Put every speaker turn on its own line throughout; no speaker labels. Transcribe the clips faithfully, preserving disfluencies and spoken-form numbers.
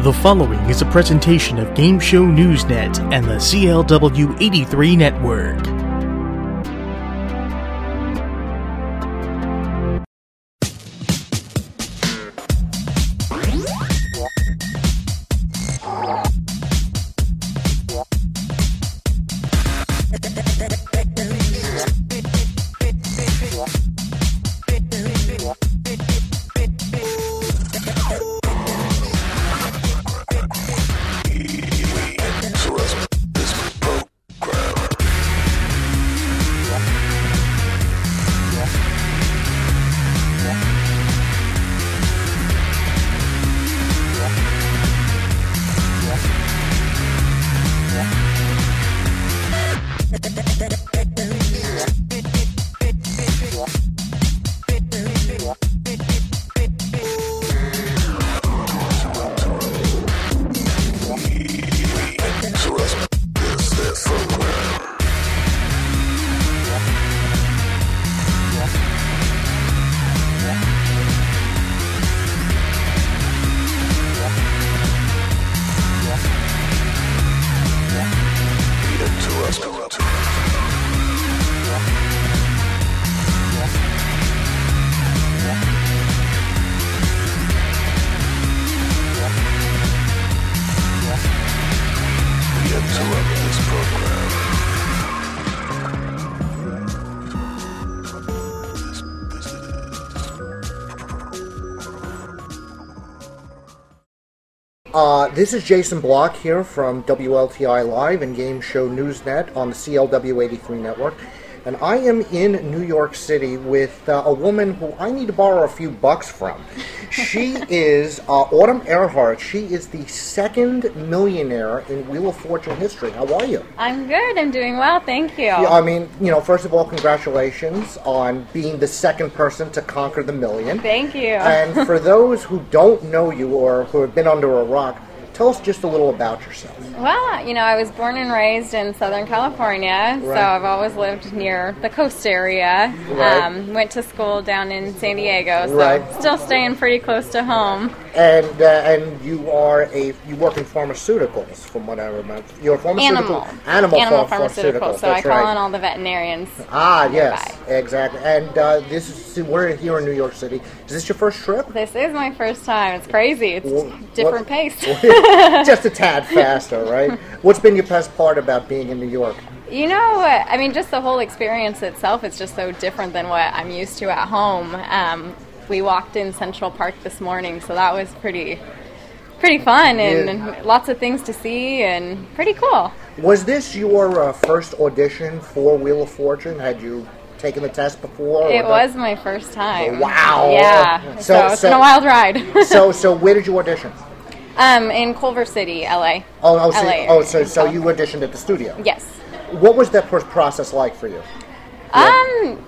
The following is a presentation of Game Show Newsnet and the C L W eighty-three Network.
Uh, this is Jason Block here from W L T I Live and Game Show Newsnet on the C L W eighty-three Network. And I am in New York City with uh, a woman who I need to borrow a few bucks from. She is uh, Autumn Earhart. She is the second millionaire in Wheel of Fortune history. How are you?
I'm good. I'm doing well. Thank you.
Yeah, I mean, you know, first of all, congratulations on being the second person to conquer the million.
Thank you.
And for those who don't know you or who have been under a rock, tell us just a little about yourself.
Well, you know, I was born and raised in Southern California,
Right.
so I've always lived near the coast area.
Right.
Um, went to school down in San Diego, so
Right.
still staying pretty close to home.
And uh, and you are a you work in pharmaceuticals, from what I remember. You're a pharmaceutical
Animal.
animal,
Animal
ph-
pharmaceuticals, so I
That's
call
right.
on all the veterinarians.
Ah, yes,
nearby.
exactly. And uh, this is we're here in New York City. Is this your first trip?
This is my first time. It's crazy. It's
Well,
different
what-
pace.
Just a tad faster, right? What's been your best part about being in New York?
You know, uh, I mean, just the whole experience itself is just so different than what I'm used to at home. Um, we walked in Central Park this morning, so that was pretty, pretty fun and,
Yeah.
and lots of things to see and pretty cool.
Was this your uh, first audition for Wheel of Fortune? Had you taken the test before? or
It
not?
was my first time.
Wow.
Yeah.
So-
So, it's
so-
been a wild ride.
so, so where did you audition?
um, in Culver City, L A.
Oh, oh, so,
L A
oh, so,
area.
so you auditioned at the studio.
Yes.
What was that first process like for you?
Um,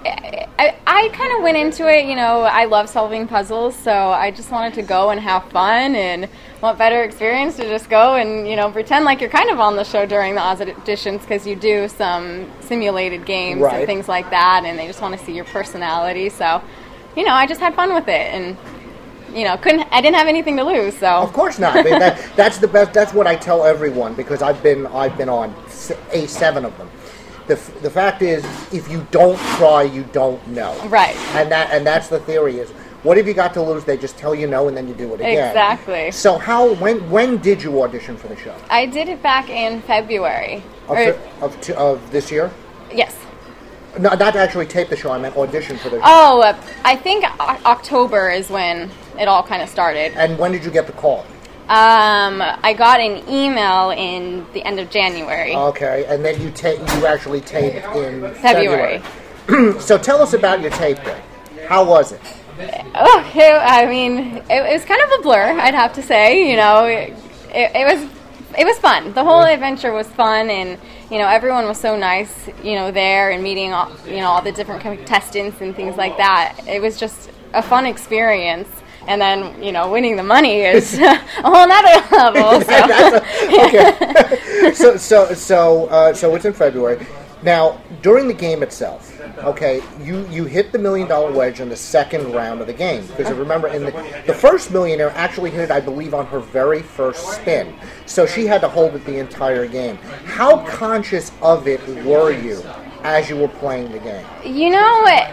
I, I kind of went into it, you know, I love solving puzzles, so I just wanted to go and have fun, and what better experience to just go and, you know, pretend like you're kind of on the show during the auditions, because you do some simulated games
Right.
and things like that, and they just want to see your personality, so, you know, I just had fun with it, and, you know, couldn't, I didn't have anything to lose, so.
Of course not. I mean, that, that's the best. That's what I tell everyone because I've been I've been on s- a seven of them. The, f- the fact is, if you don't try, you don't know.
Right.
And that and that's the theory is, what have you got to lose? They just tell you no, and then you do it again.
Exactly.
So how when when did you audition for the show?
I did it back in February.
Of
Or-
fi- of, t- of this year?
yes.
No, not actually tape the show. I meant audition for the show.
Oh, uh, I think o- October is when it all kind of started.
And when did you get the call?
Um, I got an email in the end of January.
Okay, and then you ta- you actually taped in
February.
February. So tell us about your tape day. How was it?
Oh, it, I mean, it, it was kind of a blur, I'd have to say. You know, it, it, it was it was fun. The whole adventure was fun, and you know, everyone was so nice. You know, there and meeting all, you know all the different contestants and things like that. It was just a fun experience. And then, you know, winning the money is a whole nother level. So.
That's a- okay. so so so uh, so it's in February. Now, during the game itself, okay, you, you hit the million dollar wedge in the second round of the game. Because remember, in the, the first millionaire actually hit it, I believe, on her very first spin. So she had to hold it the entire game. How conscious of it were you as you were playing the game?
You know,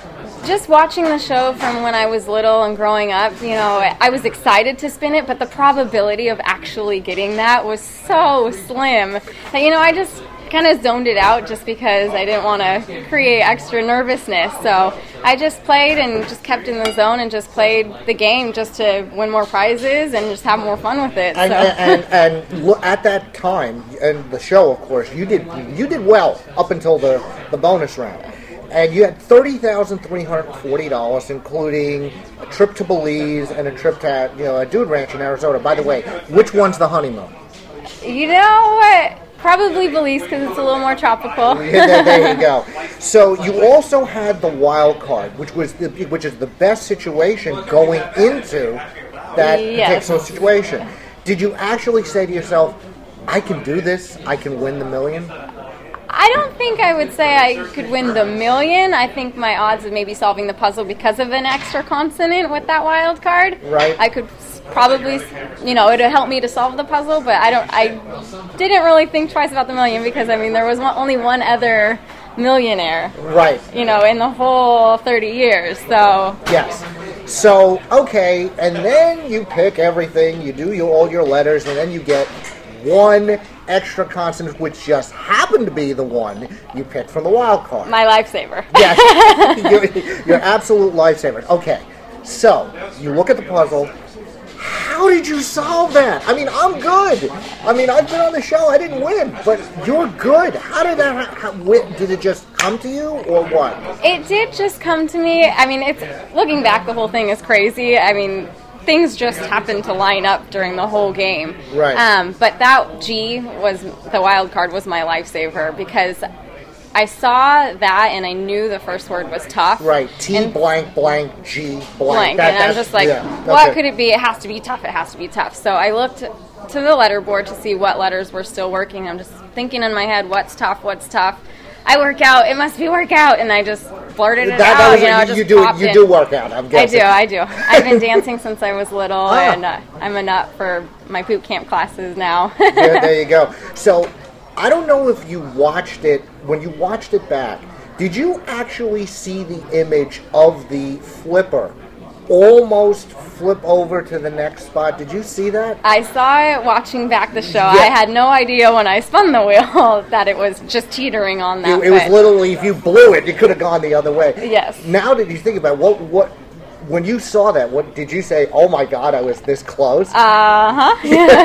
just watching the show from when I was little and growing up, you know, I was excited to spin it, but the probability of actually getting that was so slim. And, you know, I just kind of zoned it out just because I didn't want to create extra nervousness. So I just played and just kept in the zone and just played the game just to win more prizes and just have more fun with it.
And,
so.
and, and, and look, at that time, and the show, of course, you did you did well up until the, the bonus round. And you had thirty thousand three hundred forty dollars, including a trip to Belize and a trip to you know a dude ranch in Arizona. By the way, which one's the honeymoon?
You know what? Probably Belize because it's a little more tropical.
Yeah, there, there you go. So you also had the wild card, which was the, which is the best situation going into that
Yes.
particular situation. Did you actually say to yourself, "I can do this. I can win the million"?
I don't think I would say I could win the million. I think my odds of maybe solving the puzzle because of an extra consonant with that wild card.
Right.
I could probably, you know, it would help me to solve the puzzle, but I don't. I didn't really think twice about the million because I mean there was one, only one other millionaire.
Right.
You know, in the whole thirty years. So.
Yes. So okay, and then you pick everything. You do your all your letters, and then you get one extra consonant, which just happened to be the one you picked from the wild card.
My lifesaver.
Yes, your, your absolute lifesaver. Okay, so you look at the puzzle. How did you solve that? I mean, I'm good. I mean, I've been on the show. I didn't win, but you're good. How did that? How, did it just come to you, or what?
It did just come to me. I mean, it's looking back, the whole thing is crazy. I mean. Things just happened to line up during the whole game.
Right.
Um, but that G was, the wild card was my lifesaver because I saw that and I knew the first word was tough.
Right. T
and
blank blank G blank.
blank.
That,
and I'm just like,
yeah,
what
okay.
could it be? It has to be tough. It has to be tough. So I looked to the letter board to see what letters were still working. I'm just thinking in my head, what's tough, what's tough. I work out. It must be workout. And I just blurted it
That,
out.
that was
you know,
you,
just
you do
popped
you
in.
do work out. I'm
I
guessing.
do, I do. I've been dancing since I was little,
Ah.
and uh, I'm a nut for my boot camp classes now.
Yeah, there you go. So, I don't know if you watched it, when you watched it back, did you actually see the image of the flipper almost flip over to the next spot? Did you see that?
I saw it watching back the show.
Yeah.
I had no idea when I spun the wheel that it was just teetering on that.
It, it was
but-
literally, if you blew it, it could have gone the other way.
Yes.
Now that you think about it, what, what, when you saw that, what did you say, oh my God, I was this close?
Uh-huh.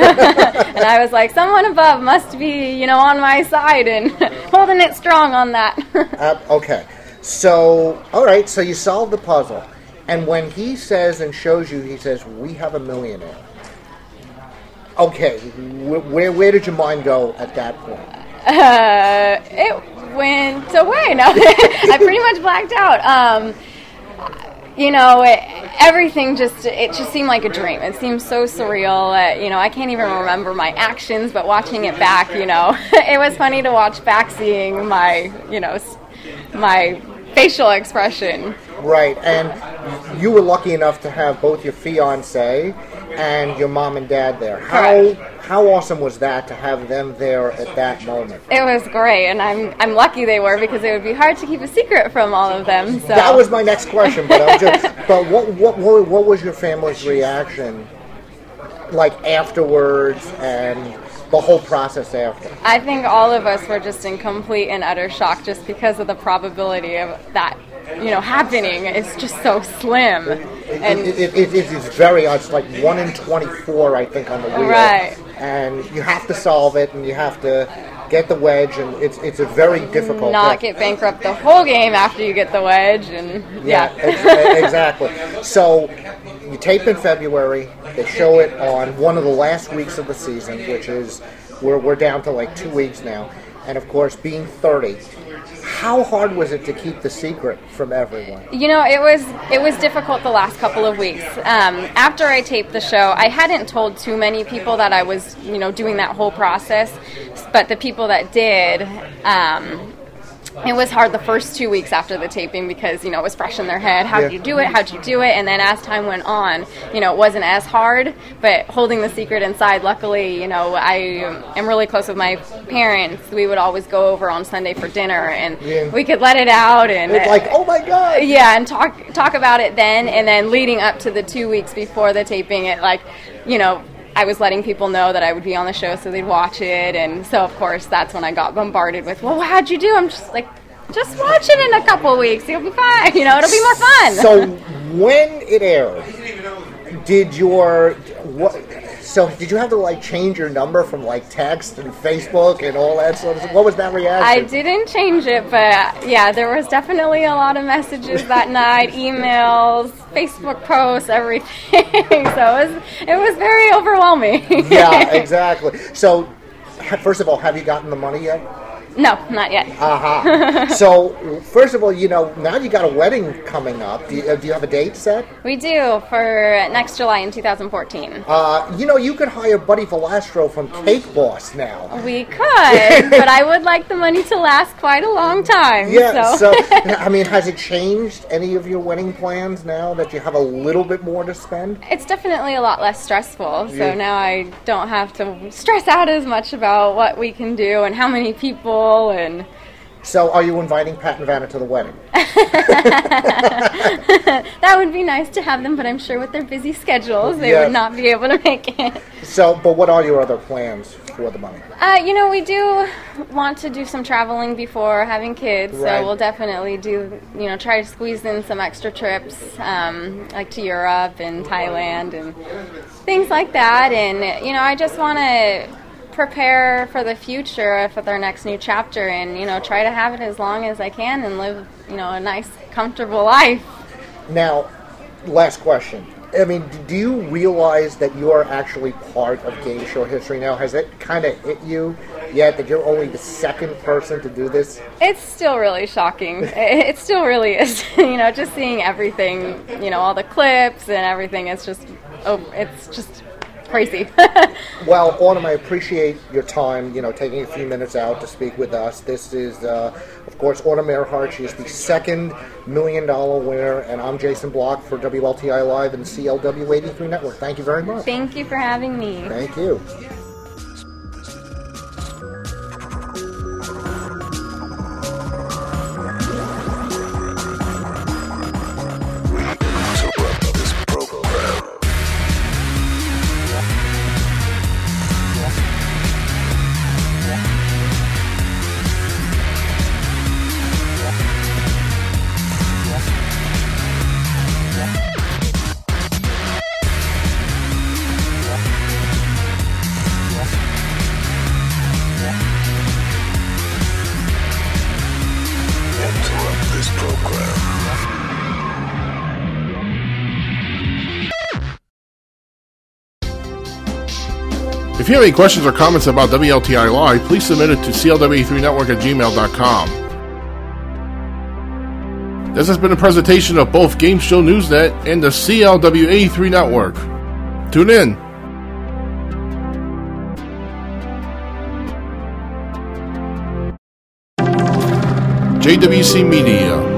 And I was like, someone above must be, you know, on my side and holding it strong on that.
uh, okay. So, all right, so you solved the puzzle. And when he says and shows you, he says, we have a millionaire. Okay, wh- where where did your mind go at that point?
Uh, it went away. No, I pretty much blacked out. Um, you know, it, everything just, it just seemed like a dream. It seemed so surreal. Uh, you know, I can't even remember my actions, but watching it back, you know, it was funny to watch back seeing my, you know, s- my facial expression.
Right, and you were lucky enough to have both your fiancé and your mom and dad there. How how awesome was that to have them there at that moment?
It was great, and I'm I'm lucky they were because it would be hard to keep a secret from all of them. So
That was my next question, but I was just, but what what what what was your family's reaction like afterwards and the whole process after?
I think all of us were just in complete and utter shock just because of the probability of that, you know, happening. It's just so slim. And
It, it, it, it is very odd. It's like one in twenty-four, I think, on the wheel.
Right.
And you have to solve it, and you have to get the wedge, and it's it's a very difficult
not
thing.
get bankrupt the whole game after you get the wedge. And
Yeah,
yeah.
ex- exactly. So you tape in February. They show it on one of the last weeks of the season, which is we're we're down to like two weeks now. And of course, being thirty, how hard was it to keep the secret from everyone?
You know, it was it was difficult the last couple of weeks. Um, after I taped the show, I hadn't told too many people that I was, you know, doing that whole process. But the people that did, um, it was hard the first two weeks after the taping because, you know, it was fresh in their head. How
Yeah.
do you do it? How do you do it? And then as time went on, you know, it wasn't as hard, but holding the secret inside, luckily, you know, I am really close with my parents. We would always go over on Sunday for dinner, and
Yeah.
we could let it out. And
It's like, oh my God.
yeah, and talk talk about it then, and then leading up to the two weeks before the taping, it like, you know, I was letting people know that I would be on the show so they'd watch it, and so of course that's when I got bombarded with, well, how'd you do? I'm just like, just watch it in a couple of weeks, you'll be fine, you know, it'll be more fun.
So when it aired, did your what? So did you have to like change your number from like text and Facebook and all that sort of stuff? What was that reaction?
I didn't change it, but yeah, there was definitely a lot of messages that night, emails, Facebook posts, everything. So it was, it was very overwhelming.
Yeah, exactly. So ha- first of all, have you gotten the money yet?
No, not yet.
Uh-huh. So first of all, you know, now you got a wedding coming up. Do you, uh, do you have a date set?
We do, for next July in two thousand fourteen.
Uh, you know, you could hire Buddy Velastro from Cake Boss now.
We could, but I would like the money to last quite a long time.
Yeah,
so,
so, I mean, has it changed any of your wedding plans now that you have a little bit more to spend?
it's definitely a lot less stressful. So
Yeah.
now I don't have to stress out as much about what we can do and how many people and
So are you inviting Pat and Vanna to the wedding?
that would be nice to have them, but I'm sure with their busy schedules they
Yeah.
would not be able to make it.
So, but what are your other plans for the money?
Uh, you know, we do want to do some traveling before having kids,
Right.
so we'll definitely do, you know, try to squeeze in some extra trips, um, like to Europe and Thailand and things like that. And, you know, I just want to prepare for the future for their next new chapter and, you know, try to have it as long as I can and live, you know, a nice, comfortable life.
Now, last question. I mean, do you realize that you are actually part of game show history now? Has it kind of hit you yet that you're only the second person to do this?
It's still really shocking. It it still really is. You know, just seeing everything, you know, all the clips and everything, it's just, oh, it's just crazy.
Well, Autumn, I appreciate your time, you know, taking a few minutes out to speak with us. This is, uh, of course, Autumn Earhart. She is the second million dollar winner, and I'm Jason Block for W L T I Live and the C L W eighty-three Network. Thank you very much.
Thank you for having me.
Thank you.
If you have any questions or comments about W L T I Live, please submit it to C L W eighty-three network at gmail dot com. This has been a presentation of both Game Show Newsnet and the C L W eighty-three network. Tune in. J W C Media.